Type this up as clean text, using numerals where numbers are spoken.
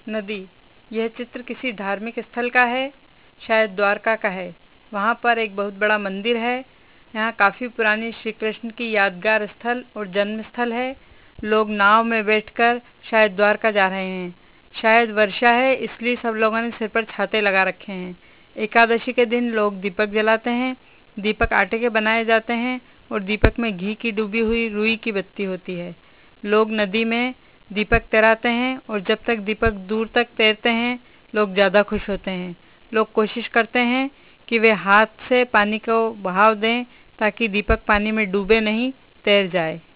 नदी। यह चित्र किसी धार्मिक स्थल का है, शायद द्वारका का है। वहाँ पर एक बहुत बड़ा मंदिर है। यहाँ काफी पुरानी श्री कृष्ण की यादगार स्थल और जन्म स्थल है। लोग नाव में बैठकर शायद द्वारका जा रहे हैं। शायद वर्षा है, इसलिए सब लोगों ने सिर पर छाते लगा रखे हैं। एकादशी के दिन लोग दीपक जलाते हैं। दीपक आटे के बनाए जाते हैं और दीपक में घी की डूबी हुई रुई की बत्ती होती है। लोग नदी में दीपक तैराते हैं और जब तक दीपक दूर तक तैरते हैं, लोग ज़्यादा खुश होते हैं। लोग कोशिश करते हैं कि वे हाथ से पानी को बहाव दें ताकि दीपक पानी में डूबे नहीं, तैर जाए।